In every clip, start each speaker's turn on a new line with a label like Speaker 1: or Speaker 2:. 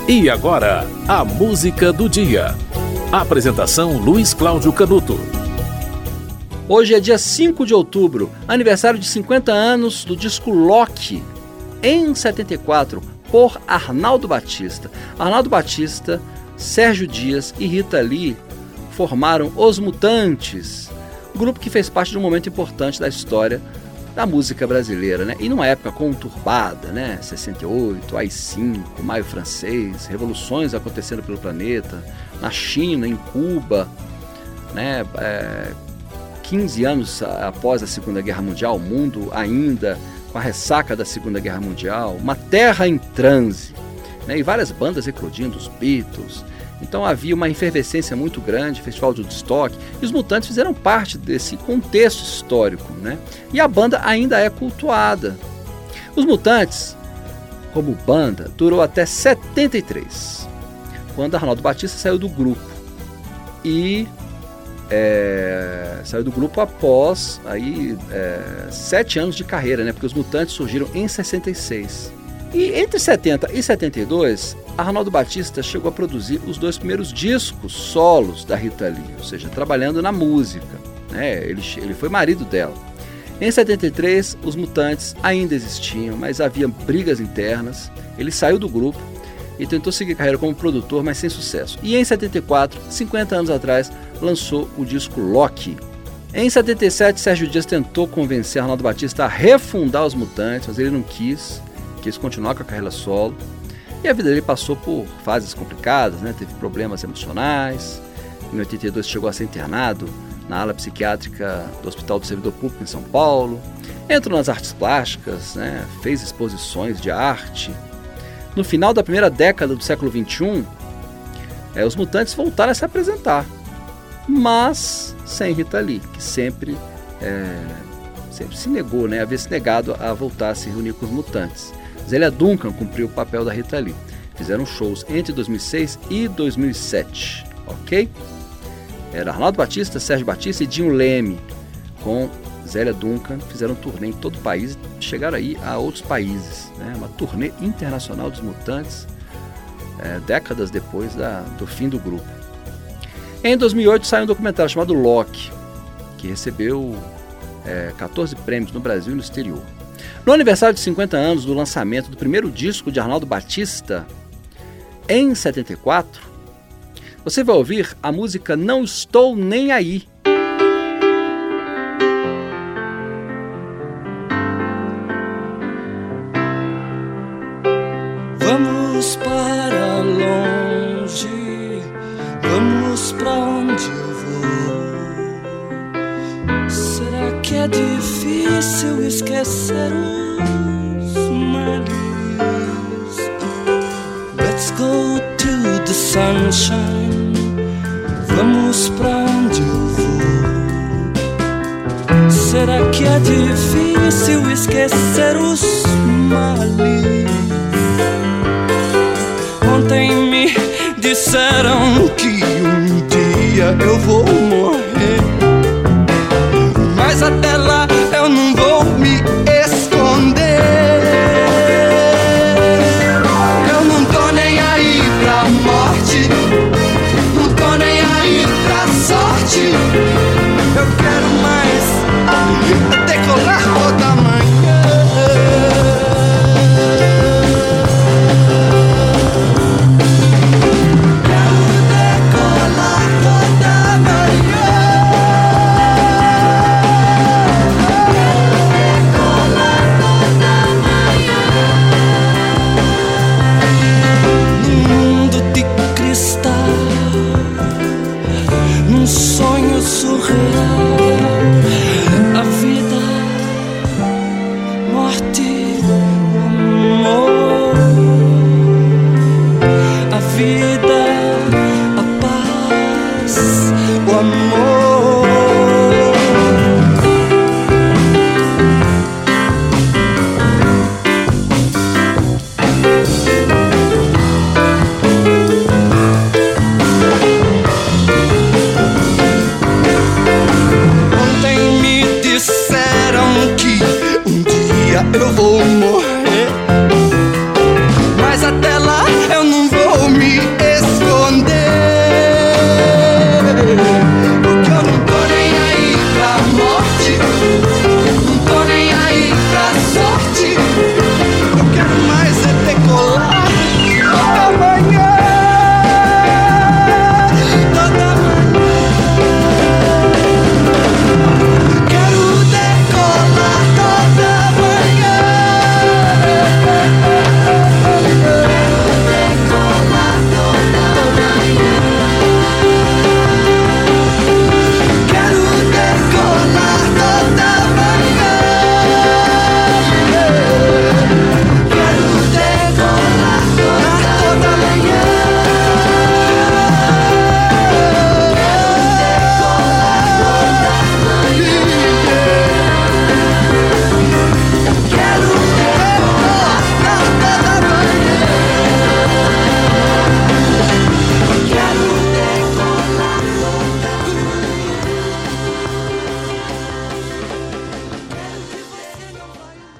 Speaker 1: E agora, a música do dia. Apresentação Luiz Cláudio Canuto.
Speaker 2: Hoje é dia 5 de outubro, aniversário de 50 anos do disco Loki, em 74, por Arnaldo Batista. Arnaldo Batista, Sérgio Dias e Rita Lee formaram Os Mutantes, grupo que fez parte de um momento importante da história da música brasileira, né? E numa época conturbada, né? 68, AI-5, Maio Francês, revoluções acontecendo pelo planeta, na China, em Cuba, né? 15 anos após a Segunda Guerra Mundial, o mundo ainda com a ressaca da Segunda Guerra Mundial, uma terra em transe, né? E várias bandas eclodindo, os Beatles. Então havia uma efervescência muito grande, Festival de Woodstock, e os Mutantes fizeram parte desse contexto histórico, né? E a banda ainda é cultuada. Os Mutantes, como banda, durou até 73, quando Arnaldo Batista saiu do grupo. E saiu do grupo após 7 anos de carreira, né? Porque os Mutantes surgiram em 66. E entre 70 e 72, Arnaldo Batista chegou a produzir os 2 primeiros discos solos da Rita Lee, ou seja, trabalhando na música, né? Ele foi marido dela. Em 73, os Mutantes ainda existiam, mas havia brigas internas. Ele saiu do grupo e tentou seguir carreira como produtor, mas sem sucesso. E em 74, 50 anos atrás, lançou o disco Loki. Em 77, Sérgio Dias tentou convencer Arnaldo Batista a refundar os Mutantes, mas ele não quis continuar com a carreira solo. E a vida dele passou por fases complicadas, né? Teve problemas emocionais. Em 82 chegou a ser internado na ala psiquiátrica do Hospital do Servidor Público em São Paulo. Entrou nas artes plásticas, né? Fez exposições de arte. No final da primeira década do século XXI, os Mutantes voltaram a se apresentar, mas sem Rita Lee, que sempre se negou, né? Havia se negado a voltar a se reunir com os Mutantes. Zélia Duncan cumpriu o papel da Rita Lee. Fizeram shows entre 2006 e 2007, ok? Era Arnaldo Batista, Sérgio Batista e Dinho Leme, com Zélia Duncan, fizeram turnê em todo o país, chegaram aí a outros países, né? Uma turnê internacional dos Mutantes, décadas depois do fim do grupo. Em 2008 saiu um documentário chamado Loki, que recebeu 14 prêmios no Brasil e no exterior. No aniversário de 50 anos do lançamento do primeiro disco de Arnaldo Batista, em 74, você vai ouvir a música Não Estou Nem Aí.
Speaker 3: Vamos para longe, vamos pra onde eu vou. Será que é difícil esquecer os males? Let's go to the sunshine, vamos pra onde eu vou. Será que é difícil esquecer os males? Ontem me disseram que um dia eu vou morrer, mas até lá eu não vou me esconder. Eu não tô nem aí pra morte, não tô nem aí pra sorte. Eu quero mais decolar toda manhã. Quero decolar toda manhã.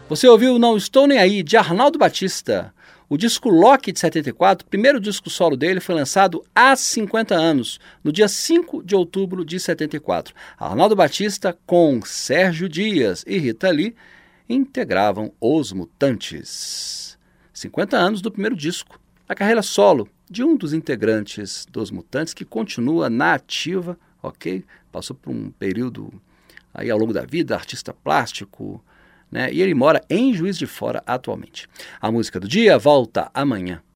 Speaker 2: Você ouviu Não Estou Nem Aí, de Arnaldo Batista. O disco Loki, de 74, primeiro disco solo dele, foi lançado há 50 anos, no dia 5 de outubro de 74. Arnaldo Batista, com Sérgio Dias e Rita Lee, integravam Os Mutantes. 50 anos do primeiro disco. A carreira solo de um dos integrantes dos Mutantes, que continua na ativa, ok? Passou por um período aí ao longo da vida, artista plástico, né? E ele mora em Juiz de Fora atualmente. A música do dia volta amanhã.